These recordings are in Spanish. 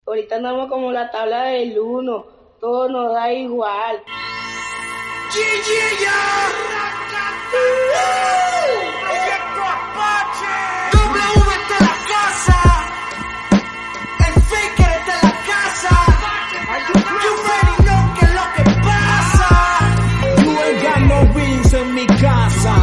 Ahorita andamos como la tabla del 1, todo nos da igual. Proyecto Apache. W está en la casa. El Faker está en la casa. You already know que es lo que pasa. You ain't got no wings en mi casa.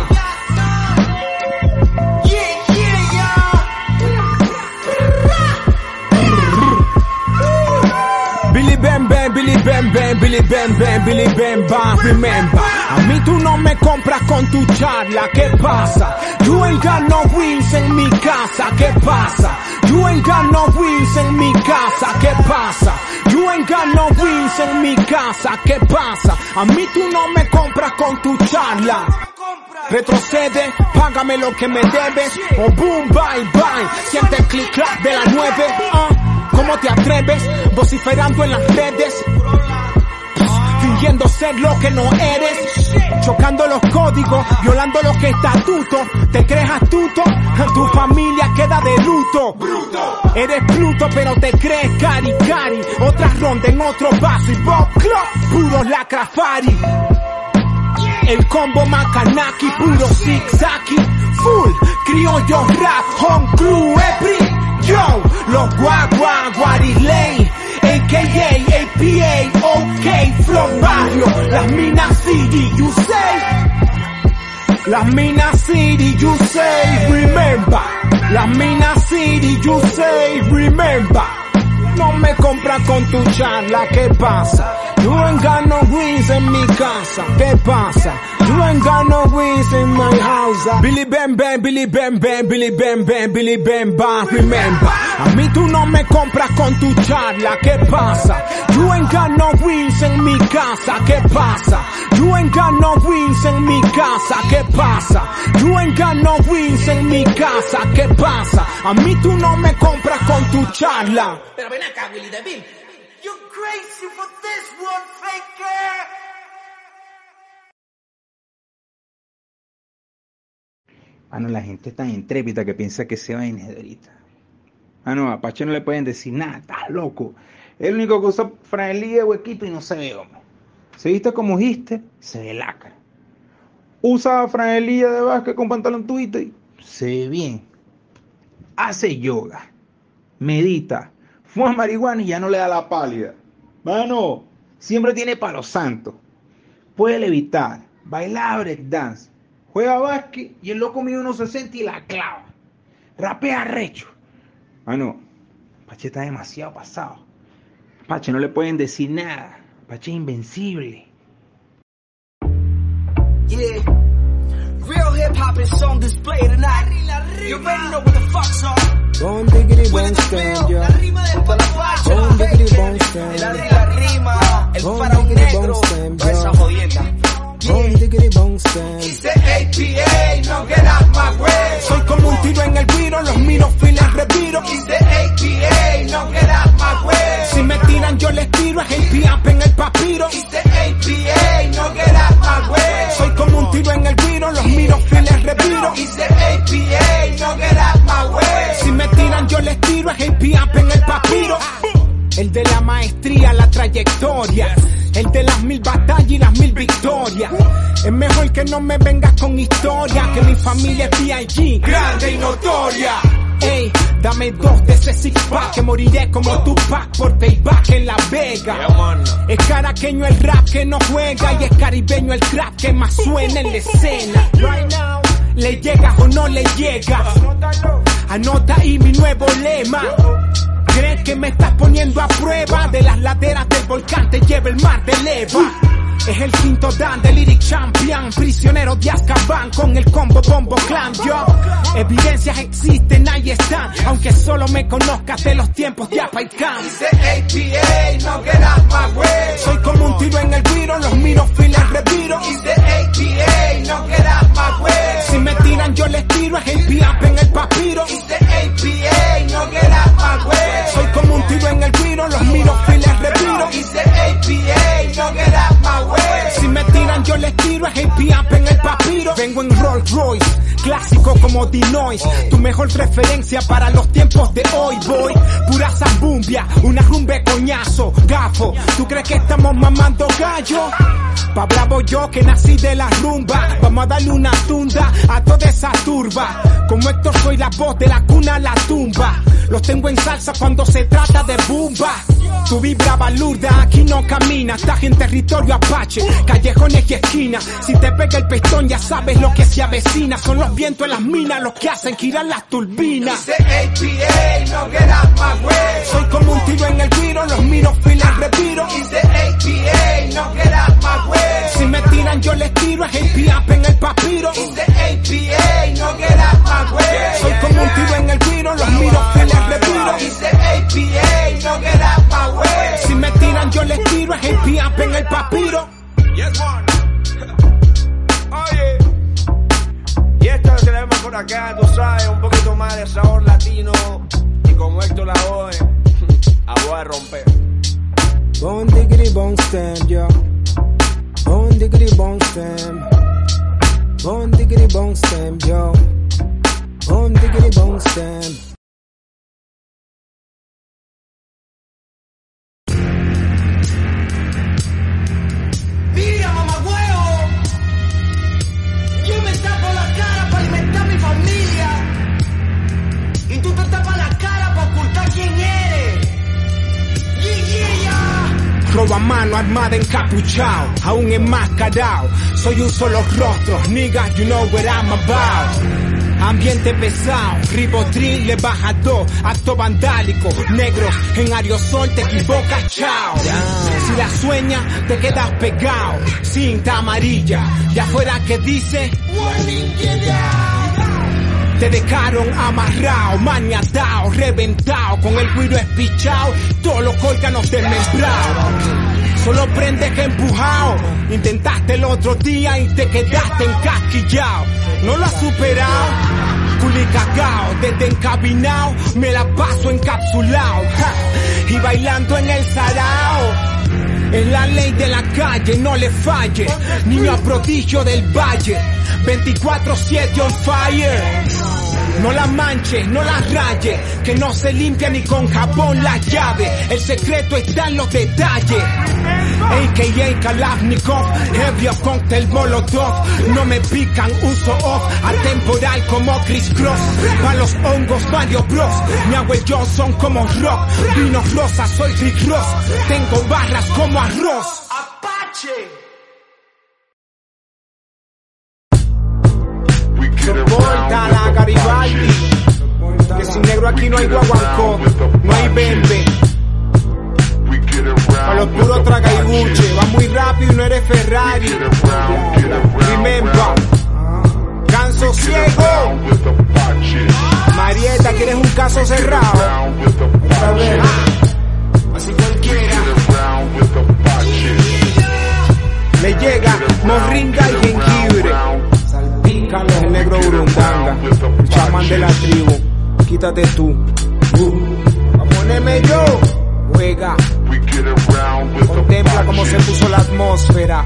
Billy Bam Bam, Billy Bam Bam, Billy Bam Bam, Billy Bam Bam, remember. A mí tú no me compras con tu charla, ¿qué pasa? You ain't got no wings en mi casa, ¿qué pasa? You ain't got no wings en mi casa, ¿qué pasa? You ain't got no wings en mi casa, ¿qué pasa? A mí tú no me compras con tu charla. Retrocede, págame lo que me debes, o boom, bye, bye. Siente el click clap de la 9, ¿cómo te atreves? Vociferando en las redes, fingiendo ser lo que no eres, chocando los códigos, violando los que estatutos. Te crees astuto, tu familia queda de luto. Eres Pluto pero te crees cari cari. Otra ronda en otro vaso y Bob Club, puro lacrafari. El combo Macanaki, puro zigzagi. Full, criollo rap, home crew, every. Yo, los guagua, Guariley, a.k.a. APA, OK, Flow Barrio, las Minas City, you say. Las Minas City, you say, remember. Las Minas City, you say, remember. No me compras con tu charla, ¿qué pasa? You ain't got no wings en mi casa, ¿qué pasa? You ain't got no wings in my house. Billy Bam Bam, Billy Bam Bam, Billy Bam Bam, Billy Bam Bam, remember. A mí tú no me compras con tu charla, ¿qué pasa? You ain't got no wings en mi casa, ¿qué pasa? You ain't got no wings en mi casa, ¿qué pasa? You ain't got no wings en mi casa, ¿qué pasa? A mí tú no me compras con tu charla. Pero ven acá, Willy DeVille. You're crazy for this one, Faker. Mano, la gente es tan intrépida que piensa que se va en ahorita. No, a Apache no le pueden decir nada, estás loco. Es el único que usa franelilla, huequito y no se ve, hombre. Se viste como Hister, se ve lacra. Usa franelilla de básquet con pantalón tuito y se ve bien. Hace yoga, medita, fuma marihuana y ya no le da la pálida. Mano, siempre tiene palo santo. Puede levitar, bailar breakdance, juega básquet y el loco mide 1.60 y la clava. Rapea recho. Mano, Apache está demasiado pasado. Apache no le pueden decir nada. Apache es invencible. Yeah, real hip hop is on display tonight. You already know what the fuck's on. Bon diggity bon stand, yo. Bon diggity bon stand. La rima, el faraón negro, esa jodienda. Bon diggity bon stand. It's the APA, no get out my way. Soy como un tiro en el guiro, los miro files reviro. It's the APA, no get out my way. Si me tiran yo les tiro, es el piap en el papiro. It's the APA, no get out my way. Soy como un tiro en el guiro, los miro files reviro. It's the APA, no get out my way. Si me tiran yo les tiro, es el piap en el papiro. El de la maestría, la trayectoria. El de las 1000 batallas y las 1000 victorias. Es mejor que no me vengas con historia, que mi familia es B.I.G. grande y notoria. Ey, dame 2 de ese six pack, que moriré como Tupac por payback en La Vega. Es caraqueño el rap que no juega y es caribeño el trap que más suena en la escena. Right now, ¿le llegas o no le llegas? Anota ahí mi nuevo lema. ¿Crees que me estás poniendo a prueba? De las laderas del volcán te lleva el mar de leva. Es el quinto dan de Lyric Champion, prisionero de Azkaban con el combo Bombo Clan. Yo, evidencias existen, ahí están, aunque solo me conozcas de los tiempos de Apaicán. It's the APA, no get out my way. Soy como un tiro en el guiro, los miro files reviro. It's the APA, no get out my way. Si me tiran yo les tiro, es el piap en el papiro. It's the APA, no get out my way. Soy como un tiro en el guiro, los miro files reviro. It's the APA, no get out my way. Si me tiran yo les tiro, es el piap en el papiro. Vengo en Rolls Royce, clásico como Dinois, tu mejor referencia para los tiempos de hoy, boy. Pura zambumbia, una rumbe coñazo, gafo. ¿Tú crees que estamos mamando gallo? Pa' bravo yo que nací de la rumba, vamos a darle una tunda a toda esa turba. Como Héctor soy la voz de la cuna a la tumba. Los tengo en salsa cuando se trata de bumba. Tu vibra balurda, aquí no camina. Estás en territorio apache, callejones y esquinas. Si te pega el pestón ya sabes lo que se avecina. Son los vientos en las minas los que hacen girar las turbinas. Dice APA, no get out my way. Soy como un tiro en el guiro, los miro, files, reviro. Dice APA, no get out my way. Si me tiran yo les tiro, es AP en el papiro. Dice APA, no get out my way. Soy como un tiro en el guiro, los miro, files, reviro. Dice APA, no get out my way. Si me tiran yo les tiro, es AP en el papiro. Yes, one. Oye. Y esto se le vemos por acá, tú sabes, un poquito más de sabor latino. Y como Héctor la oe, a voy a romper. Bon diggity bon stem, yo. Bon diggity bon stem. Bon diggity bon stem, yo. Bon diggity bon stem. Mira, mamagüeo, yo me tapo la cara para alimentar a mi familia y tú te tapas la cara para ocultar quién eres. Yeah. Roba mano armada encapuchado, aún enmascarado. Soy un solo rostro, nigga, you know what I'm about. Ambiente pesado, ribotril le baja 2, acto vandálico, negros en aerosol te equivocas, chao. Si la sueñas te quedas pegado, cinta amarilla, y afuera que dice Warning, get out. te dejaron amarrado, maniatado, reventado, con el cuiro espichado, todos los órganos desmembrados. Solo prendes que empujado, intentaste el otro día y te quedaste encasquillado. No lo has superado, culicacao, desde encabinado, me la paso encapsulado, ja, y bailando en el sarao. Es la ley de la calle, no le falle, niño prodigio del valle, 24/7 on fire. No la manches, no la rayes, que no se limpia ni con jabón la llave. El secreto está en los detalles. A.K.A. Kalashnikov, ebrio cóctel molotov. No me pican, uso off, atemporal como Chris Cross. Pa' los hongos Mario Bros, me hago el Johnson como rock. Vino rosa, soy Rick Ross, tengo barras como arroz. Apache. Soporta la Garibaldi, que sin negro aquí no hay guaguancó, no hay bembe. Pa' los puros traga y buche, va muy rápido y no eres Ferrari. Remember, canso ciego. Marieta, ¿quieres un caso cerrado? A ver, así cualquiera. Le llega morringa y jengibre. Salpícalo, el negro burundanga, el chamán de la tribu. Quítate tú. Pa' ponerme yo. Juega. Contempla cómo se puso la atmósfera.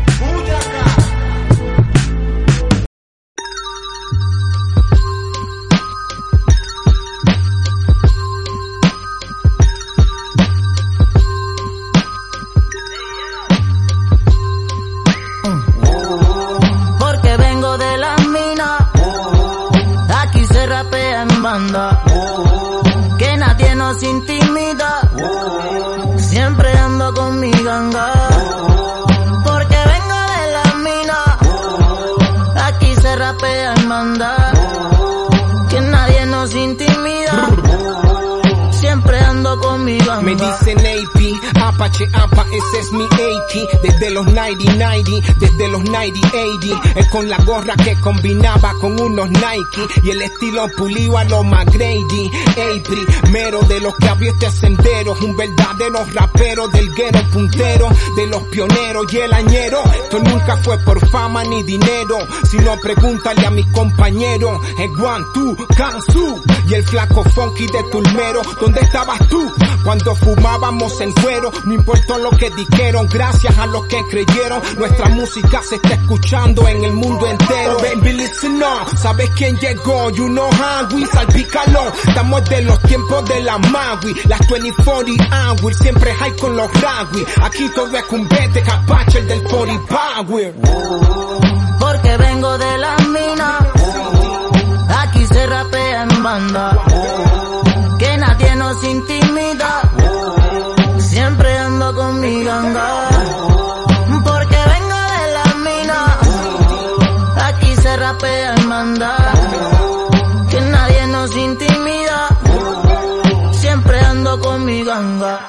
Porque vengo de las minas, aquí se rapea en banda, que nadie nos intimida, siempre ando con mi ganga. Porque vengo de las minas, aquí se rapea en banda, que nadie nos intimida, siempre ando con mi ganga. Me dicen AP, Apache, Apa, ese es mi AK. Desde los 90, desde los 90, es con la gorra que combinaba con unos Nike y el estilo pulido a lo McGrady. Primero de los que abrió este sendero, un verdadero rapero del guero puntero, de los pioneros y el añero. Esto nunca fue por fama ni dinero, sino pregúntale a mis compañeros. El One, Two, Kansu y el flaco funky de Tulmero. ¿Dónde estabas tú cuando fumábamos en cuero? No importa lo que dijeron, gracias a los que creyeron, nuestra música se está escuchando en el mundo entero. Baby, listen up, ¿sabes quién llegó? You know how we salpícalo. Estamos de los tiempos de la Magui, las 2040 hour, siempre high con los ragui. Aquí todo es cumbete, capache el del 40 power. Porque vengo de la mina, aquí se rapea en banda, que nadie nos intimida, siempre ando con mi ganga. Porque vengo de la mina, aquí se rapea en banda, que nadie nos intimida, siempre ando con mi ganga.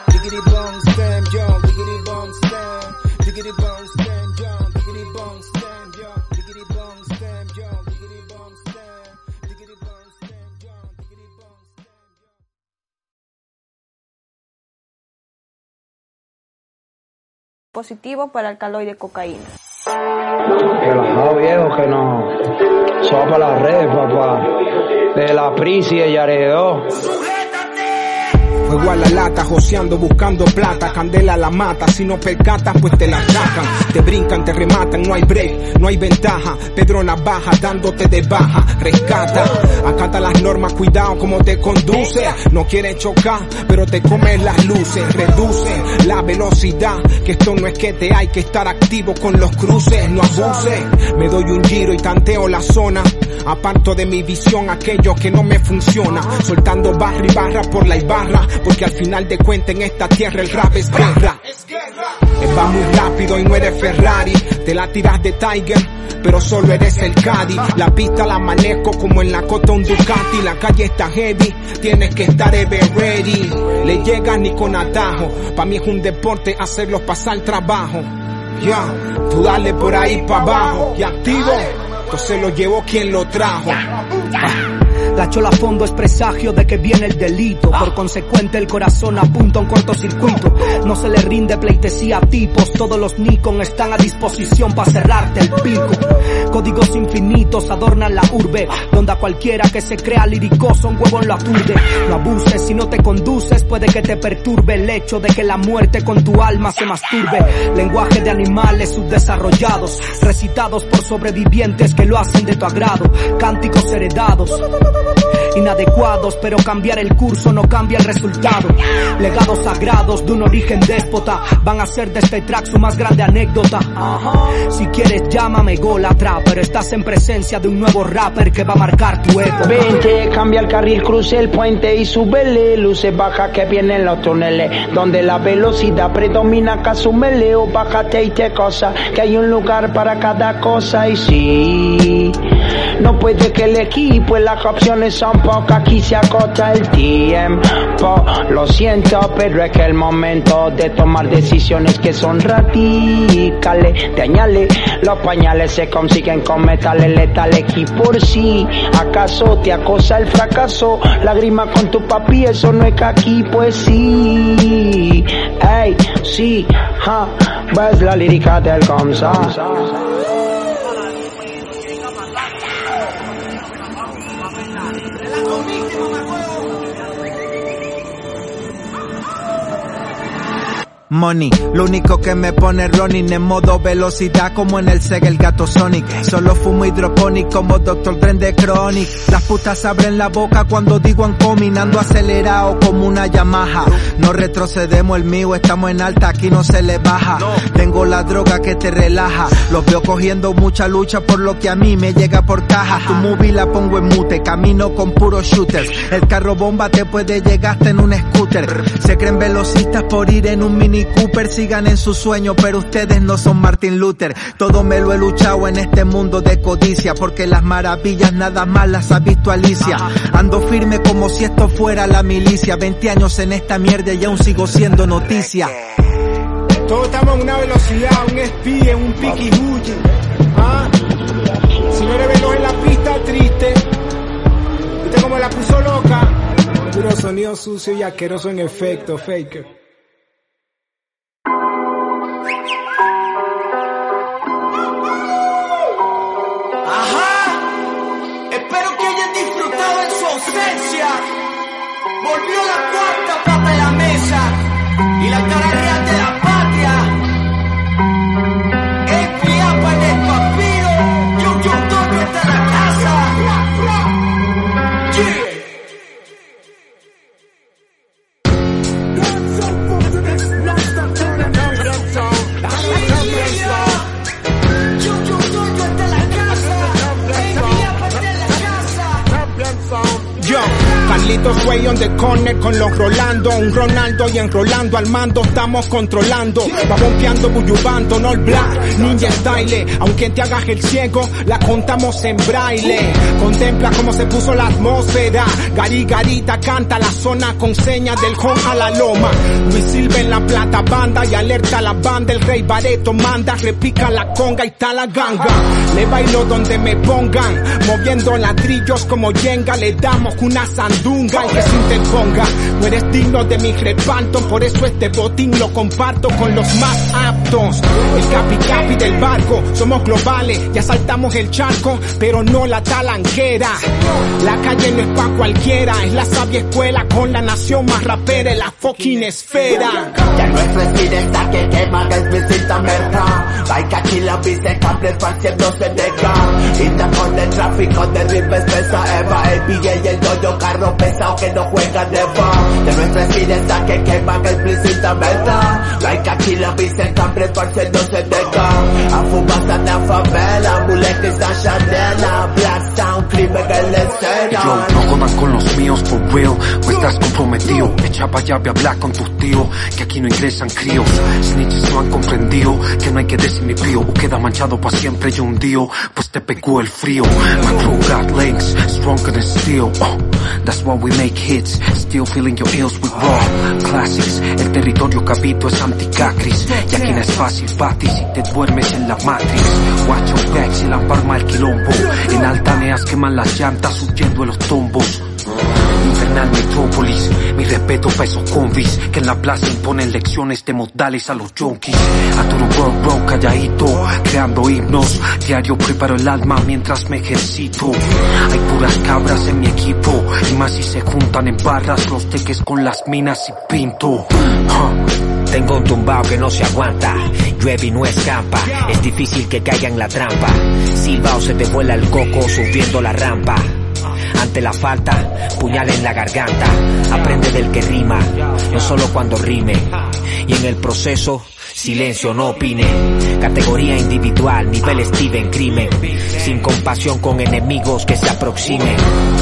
Positivo para alcaloide cocaína. Relajado viejo, que no. Sopa la red, papá. De la Prisi y Yaredó. Fuego a la lata, joseando, buscando plata, candela a la mata, si no percatas pues te la sacan, te brincan, te rematan, no hay break, no hay ventaja, Pedro Navaja dándote de baja, rescata, acata las normas, cuidado como te conduce, no quieres chocar, pero te comes las luces, reduce la velocidad, que esto no es que te hay que estar activo con los cruces, no abuse, me doy un giro y tanteo la zona, aparto de mi visión aquello que no me funciona, soltando barra y barra por la Ibarra, porque al final de cuentas en esta tierra el rap es guerra. Va muy rápido y no eres Ferrari, te la tiras de Tiger, pero solo eres el Caddy. La pista la manejo como en la cota un Ducati, la calle está heavy, tienes que estar ever ready. Le llegas ni con atajo, pa' mí es un deporte hacerlos pasar trabajo. Ya, tú dale por ahí pa' abajo y activo, entonces lo llevó quien lo trajo. La chola a fondo es presagio de que viene el delito, por consecuente el corazón apunta a un cortocircuito. No se le rinde pleitesía a tipos, todos los Nikon están a disposición para cerrarte el pico. Códigos infinitos adornan la urbe, donde a cualquiera que se crea liricoso un huevo lo aturde. No abuses, si no te conduces puede que te perturbe el hecho de que la muerte con tu alma se masturbe. Lenguaje de animales subdesarrollados, recitados por sobrevivientes que lo hacen de tu agrado. Cánticos heredados, inadecuados, pero cambiar el curso no cambia el resultado. Legados sagrados de un origen déspota van a ser de este track su más grande anécdota. Si quieres llámame gólatra, pero estás en presencia de un nuevo rapper que va a marcar tu época. Vente, cambia el carril, cruce el puente y súbele, luces baja que vienen los túneles, donde la velocidad predomina, casúmele o bájate y te cosa, que hay un lugar para cada cosa. Y sí, no puede que el equipo en las opciones son pocas, aquí se acota el tiempo. Lo siento, pero es que el momento de tomar decisiones que son radicales. Te añale, los pañales se consiguen con metales letales. Y por si acaso te acosa el fracaso, lágrima con tu papi, eso no es aquí, pues sí. Ey, sí, ves la lírica del Comsa. Money, lo único que me pone running en modo velocidad como en el Sega el gato Sonic. Solo fumo hidroponic como Dr. Dre de Chronic. Las putas abren la boca cuando digo encominando acelerado como una Yamaha. No retrocedemos el mío, estamos en alta, aquí no se le baja. Tengo la droga que te relaja, los veo cogiendo mucha lucha por lo que a mí me llega por caja. Tu movie la pongo en mute, camino con puros shooters. El carro bomba te puede llegar hasta en un scooter. Se creen velocistas por ir en un Mini Cooper, sigan en su sueño, pero ustedes no son Martin Luther. Todo me lo he luchado en este mundo de codicia, porque las maravillas nada más las ha visto Alicia. Ando firme como si esto fuera la milicia, 20 años en esta mierda y aún sigo siendo noticia. Todos estamos a una velocidad, un espía, un piquihuyi. Si no eres veloz en la pista, triste. Viste como la puso loca. Puro sonido sucio y asqueroso en efecto, faker. Volvió la cuarta pata en la mesa y la cara real de Yo, Carlitos Way on the corner con los Rolando, un Ronaldo y enrolando al mando, estamos controlando, va bombeando, buyubando, no el black, ninja style, aunque te hagas el ciego, la contamos en braille, contempla cómo se puso la atmósfera, Gary Garita canta la zona con señas del Jon a la loma, Luis Silva en la plata banda y alerta a la banda, el rey Bareto manda, repica la conga y está la ganga, le bailo donde me pongan, moviendo ladrillos como Jenga, le damos una sandunga y que se interponga, no eres digno de mi respaldo, por eso este botín lo comparto con los más aptos, el capi del barco, somos globales, ya saltamos el charco, pero no la talanquera, la calle no es pa' cualquiera, es la sabia escuela con la nación más rapera en la fucking esfera. Ya no es residenta que queman el visita merca, hay que aquí la bici cambia esparciéndose de gas, inda con el tráfico de ripes pesa Eva, el PJ y el doyo carro pesado que no juegan de va, ya no es residenta que queman el visita merca, hay que aquí la bici cambia esparciéndose de gas, a fumar en la favela, muleta y Chanela, Black Sound, crimen en la escena. Yo, no jodan con los míos for real, o estás comprometido, echa pa' allá, ve a hablar con tus tíos, que aquí no ingresan críos, snitches no han comprendido, que no hay que decir mi pío, o queda manchado pa' siempre y hundido, pues te pegó el frío, my crew got links, stronger than steel, that's why we make hits, still feeling your ills with raw classics, el territorio cabito es anticacris, y aquí no es fácil batir si te duermes en la matrix, watch your back si la palma el quilombo, en altaneas queman las llantas huyendo de los tombos, infernal metrópolis, mi respeto pa' esos convis que en la plaza imponen lecciones de modales a los junkies, a todo world bro calladito, creando himnos, diario preparo el alma mientras me ejercito, hay puras cabras en mi equipo, y más si se juntan en barras los teques con las minas y pinto, Tengo un tumbao que no se aguanta, llueve y no escampa, es difícil que caiga en la trampa, silba o se te vuela el coco subiendo la rampa, ante la falta, puñal en la garganta, aprende del que rima, no solo cuando rime, y en el proceso, silencio, no opine, categoría individual, nivel Steven, crimen, sin compasión con enemigos que se aproximen.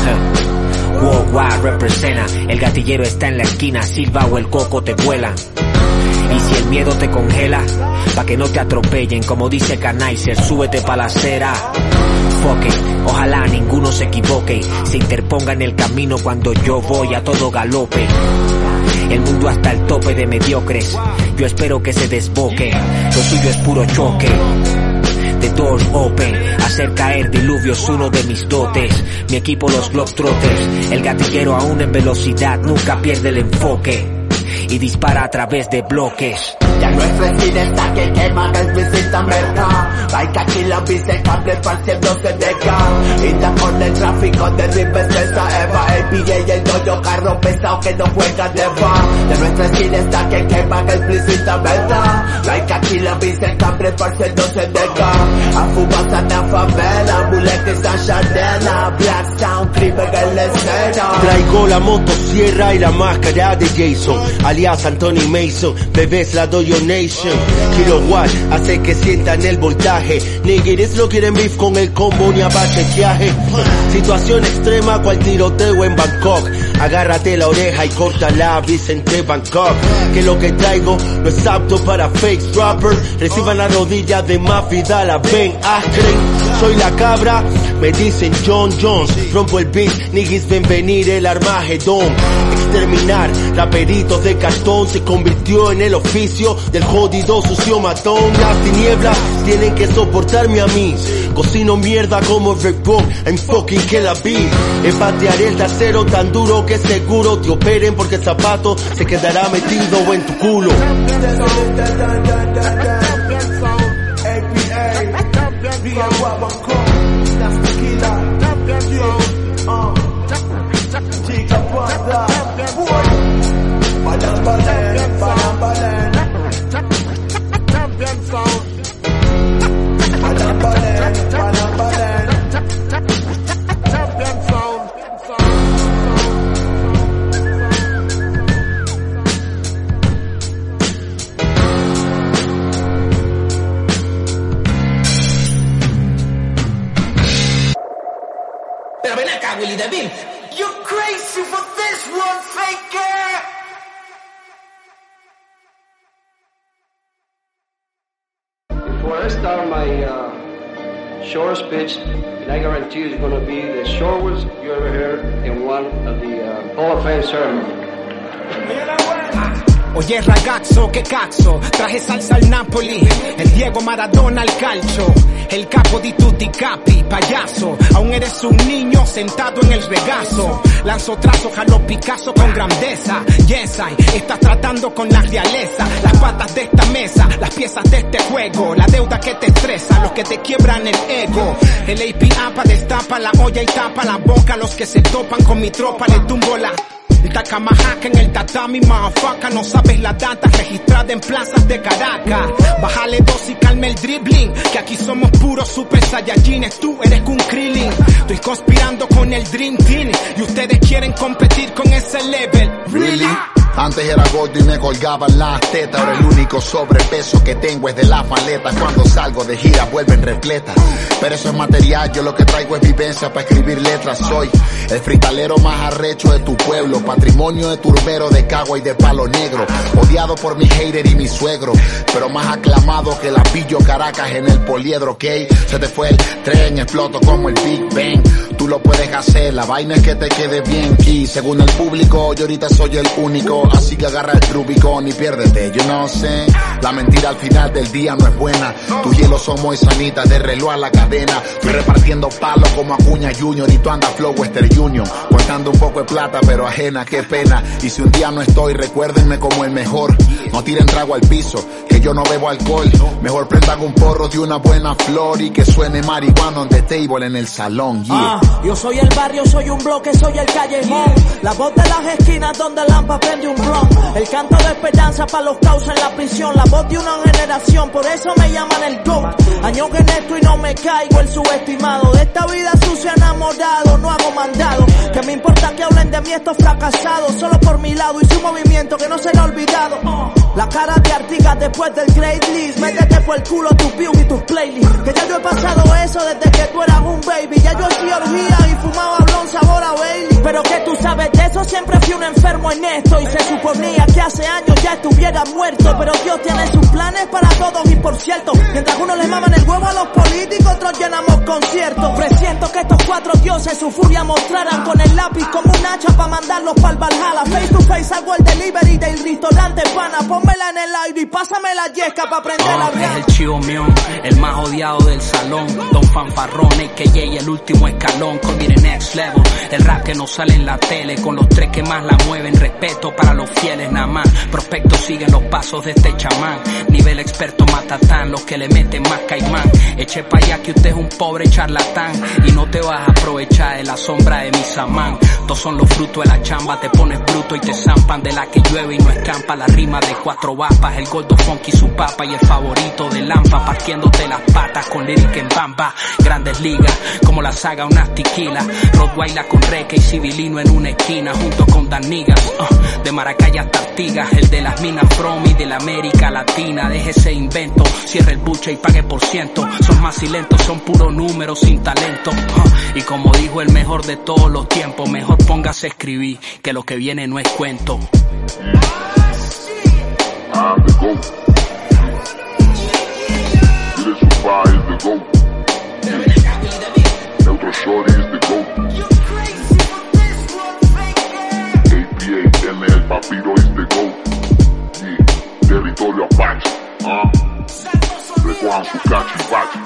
Worldwide representa, el gatillero está en la esquina, silba o el coco te vuelan. Y si el miedo te congela, pa' que no te atropellen, como dice Canaiser, súbete pa' la acera. Fuck it, ojalá ninguno se equivoque, se interponga en el camino cuando yo voy a todo galope. El mundo hasta el tope de mediocres, yo espero que se desboque, lo suyo es puro choque. The doors open, hacer caer diluvios uno de mis dotes, mi equipo los Globetrotters, el gatillero aún en velocidad nunca pierde el enfoque y dispara a través de bloques. Ya no es residenta que quema el visita merca, hay que aquí la bici cable esparciéndose de gas, inda con el tráfico de ripes pesa Eva, el PJ y el doyo carro pesado que no juegan de va, ya no es residenta que quema el visita merca, hay que aquí la bici cable esparciéndose de gas, a fumar en la favela, muleta y Chanela, Black Sound, crimen en la escena. Traigo la motosierra y la máscara de Jason, alias Anthony Mason, bebés la doy Nation, Kilowatt hace que sientan el voltaje, niggas no quieren beef con el combo ni abachequeaje, situación extrema cual tiroteo en Bangkok, agárrate la oreja y corta la Vicente Bangkok, que lo que traigo no es apto para fake rapper, reciban la rodilla de Mafia, la Ben Askren, soy la cabra, me dicen John Jones, rompo el beat, niggas ven venir el Armagedón, exterminar raperitos de cartón se convirtió en el oficio del jodido sucio matón, las tinieblas tienen que soportarme a mí, cocino mierda como Rick Boom, I'm fucking Kill a Bee, empatearé el trasero tan duro que seguro te operen porque el zapato se quedará metido en tu culo. You're crazy for this one, faker. Before I start my short speech, and I guarantee you it's going to be the shortest you ever heard in one of the Hall of Fame ceremony. Oye ragazzo, che cazzo, traje salsa al Napoli, el Diego Maradona al calcio, el capo di tutti i capi, payaso, aún eres un niño sentado en el regazo, lanzo trazo, jalo Picasso con grandeza, yes I, estás tratando con la realeza, las patas de esta mesa, las piezas de este juego, la deuda que te estresa, los que te quiebran el ego, el APA destapa la olla y tapa la boca, los que se topan con mi tropa le tumbo la... El tacamajaca en el tatami, motherfucker, no sabes la data registrada en plazas de Caracas. Bájale dos y calme el dribbling, que aquí somos puros super saiyajines, tú eres un Krillin. Estoy conspirando con el Dream Team y ustedes quieren competir con ese level. Really? Antes era gordo y me colgaban las tetas, ahora el único sobrepeso que tengo es de las maletas. Cuando salgo de gira vuelven repletas, pero eso es material, yo lo que traigo es vivencia para escribir letras. Soy el fritalero más arrecho de tu pueblo, patrimonio de turbero, de Cagua y de Palo Negro, odiado por mi hater y mi suegro, pero más aclamado que la Pillo Caracas en el poliedro, ¿ok? Se te fue el tren, exploto como el Big Bang. Tú lo puedes hacer, la vaina es que te quede bien. Y según el público, yo ahorita soy el único, así que agarra el Rubicon y piérdete, yo no sé. La mentira al final del día no es buena, tu hielo son muy sanitas, de reloj a la cadena. Estoy repartiendo palos como Acuña Junior y tú andas flow Western Union, contando un poco de plata pero ajena, qué pena. Y si un día no estoy, recuérdenme como el mejor. No tiren trago al piso, que yo no bebo alcohol. Mejor prendan un porro de una buena flor y que suene marihuana on the table en el salón, yeah. Yo soy el barrio, soy un bloque, soy el callejón, la voz de las esquinas donde Lampa prende un blon, el canto de esperanza para los causa en la prisión, la voz de una generación, por eso me llaman el GOAT. Años que neto y no me caigo el subestimado, de esta vida sucia enamorado, no hago mandado, que me importa que hablen de mí estos fracasados, solo por mi lado y su movimiento que no será olvidado. La cara de Artigas después del Great List, métete por el culo tus views y tus playlists, que ya yo he pasado eso desde que tú eras un baby, ya yo hacía orgía y fumaba blon sabor a Bailey. Pero que tú sabes de eso, siempre fui un enfermo en esto y se suponía que hace años ya estuviera muerto, pero Dios tiene sus planes para todos y por cierto, mientras unos le maman el huevo a los políticos, otros llenamos conciertos. Presiento que estos cuatro dioses su furia mostraran con el lápiz como un hacha para mandarlos pa'l Valhalla. Face to face hago el delivery del restaurante pana, pónmela en el aire y pásame la yesca pa' prender la Es el chivo mío, el más odiado del salón, Don Fanfarrón, que el último escalón, con the next level, el rap que no sale en la tele, con los tres que más la mueven, respeto para los fieles nada más, prospectos siguen los pasos de este chamán, nivel experto matatán, los que le meten más caimán, eche pa' allá que usted es un pobre charlatán, y no te vas a aprovechar de la sombra de mi samán, todos son los frutos de la chamba, te pones bruto y te zampan, de la que llueve y no escampa, la rima de cuatro vapas, el gordo funky su papa y el favorito de Lampa, partiéndote las patas con lírica en bamba, grandes ligas, como la saga unas tequila, Rottweiler con Reque y Civilino en una esquina, junto con Danigas, de Maracay hasta Artigas, el de las minas From y de la América Latina, deje ese invento, cierre el buche y pague por ciento, son más silentos, son puro números sin talento, y como dijo el mejor de todos los tiempos, mejor póngase a escribir, que lo que viene no es cuento. I'm the GOAT. Little Super is the GOAT. Neutro Shorty is the GOAT. APA, ML Papiro is the GOAT. Yeah. Territorio Apache. Recojan su cachivache.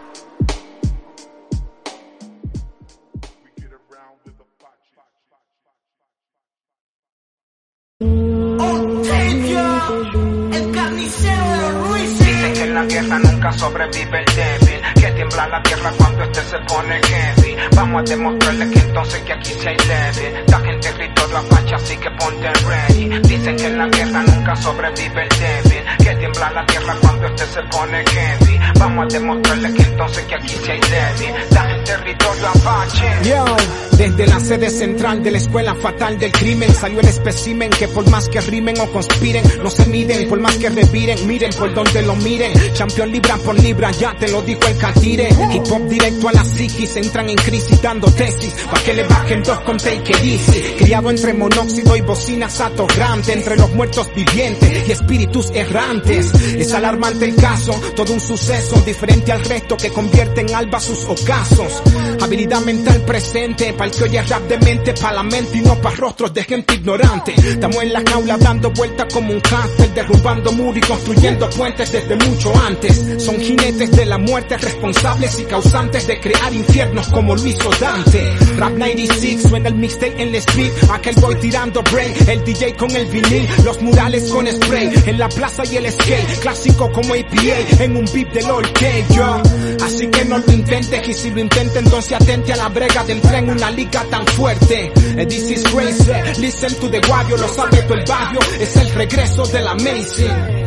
El carnicero de los Ruiz. Dicen que en la guerra nunca sobrevive el débil, que tiembla la tierra cuando este se pone heavy. Vamos a demostrarles que entonces que aquí sí hay débil. Estás en territorio Apache, así que ponte ready. Dicen que en la guerra nunca sobrevive el débil, que tiembla temblar la tierra cuando este se pone heavy. Vamos a demostrarle que entonces que aquí sí hay débil. Da el territorio Apache. Yo, desde la sede central de la escuela fatal del crimen salió el espécimen que por más que rimen o conspiren no se miden, por más que reviren, miren por donde lo miren. Champion libra por libra, ya te lo dijo el catire. Hip hop directo a la psiquis, entran en crisis dando tesis pa' que le bajen dos con take it easy. Criado entre monóxido y bocinas atorrante, entre los muertos vivientes y espíritus errantes. Es alarmante el caso, todo un suceso diferente al resto que convierte en alba sus ocasos. Habilidad mental presente, pa'l que oye rap de mente pa' la mente y no pa' rostros de gente ignorante. Estamos en la jaula dando vueltas como un cáncer, derrumbando muros y construyendo puentes desde mucho antes. Son jinetes de la muerte, responsables y causantes de crear infiernos como lo hizo Dante. Rap 96, suena el mixtape en la street, aquel boy tirando break, el DJ con el vinil, los murales con spray, en la plaza y el skate, clásico como APA, en un beat del all yo. Así que no lo intentes, y si lo intentes entonces atente a la brega de entrar en una liga tan fuerte. This is crazy, listen to the warrior, lo sabe todo el barrio, es el regreso de la Amazing.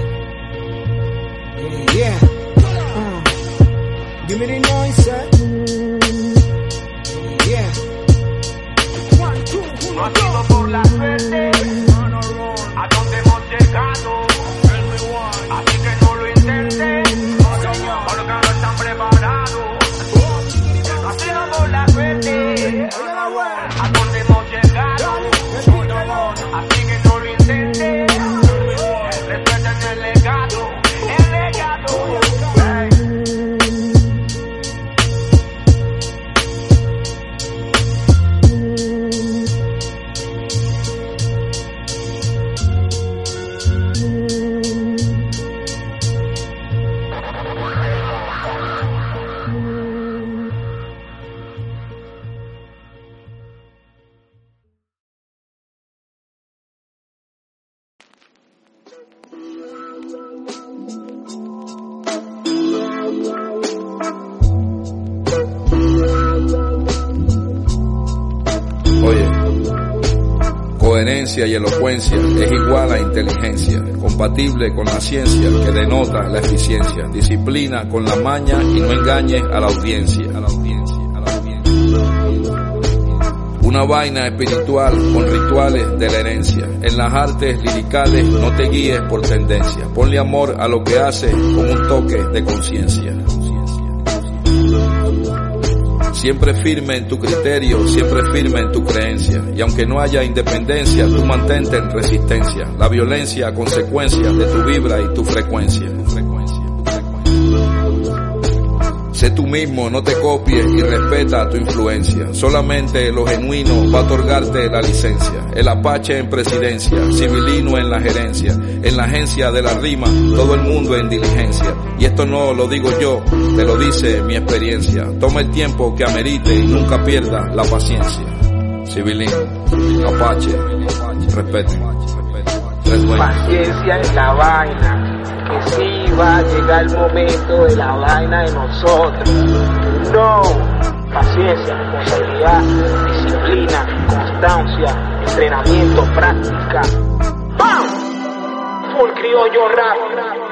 Yeah, give me the noise, yeah. No ha sido por la suerte, a donde hemos llegado, así que no lo intentes, porque no están preparados. No ha sido por la suerte, a donde hemos llegado, así que no lo intentes, respeten el legado. Coherencia y elocuencia es igual a inteligencia, compatible con la ciencia que denota la eficiencia, disciplina con la maña y no engañes a la audiencia. Una vaina espiritual con rituales de la herencia. En las artes liricales no te guíes por tendencia, ponle amor a lo que haces con un toque de conciencia. Siempre firme en tu criterio, siempre firme en tu creencia. Y aunque no haya independencia, tú mantente en resistencia. La violencia a consecuencia de tu vibra y tu frecuencia. Sé tú mismo, no te copies y respeta tu influencia. Solamente lo genuino va a otorgarte la licencia. El Apache en presidencia, Civilino en la gerencia. En la agencia de la rima, todo el mundo en diligencia. Y esto no lo digo yo, te lo dice mi experiencia. Toma el tiempo que amerite y nunca pierda la paciencia. Civilino, Apache, respete. Paciencia en la vaina, que sí va a llegar el momento de la vaina de nosotros. No, paciencia, responsabilidad, disciplina, constancia, entrenamiento, práctica. ¡Pam! Full criollo rap.